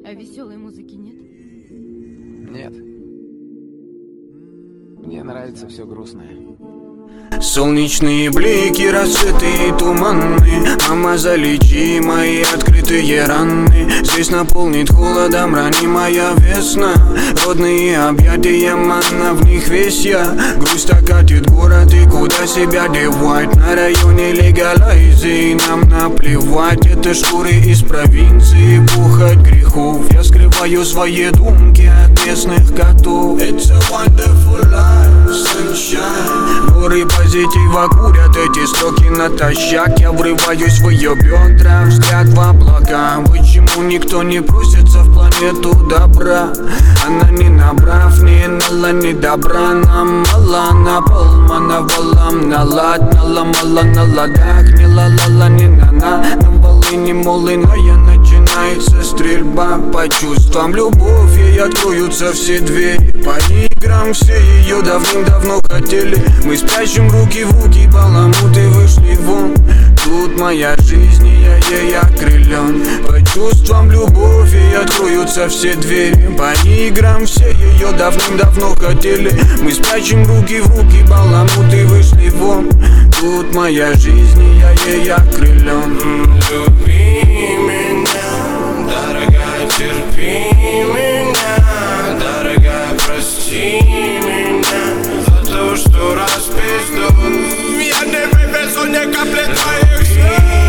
А веселой музыки нет? Нет. Мне нравится все грустное. Солнечные блики, рассветы и туманы. Мама, залечи мои открытые раны. Здесь наполнит холодом ранимая весна. Родные объятия, манна, в них весь я. Грусть окатит город, и куда себя девать? На районе легалайзи, нам наплевать. Это шкуры из провинции, пухоть грехов. Я скрываю свои думки от местных котов. It's a wonderful life, sunshine. Горы позитива курят эти строки натощак. Я врываюсь в ее бедра, взгляд в облака. Почему никто не просится в планету добра? Она не набрав, не нала, не добра. Нам мало, на полмана валам, налад, наломала на ладах. Не ла-ла-ла, не на-на, на волыни молыная. Начинается стрельба по чувствам, любовь, ей откроются все двери. По играм все ее давным-давно хотели. Мы спрячем руки в руки, баламуты вышли вон. Тут моя жизнь, и я ей окрылен. По чувствам, любовь, ей откроются все двери. По играм все ее давным-давно хотели. Мы спрячем руки в руки, баламуты вышли вон. Тут моя жизнь, и я ей окрылен. Люби меня, дорогая, терпи меня, дорогая, прости меня за то, что распиздил. Я не вывезу ни капли твоих слез.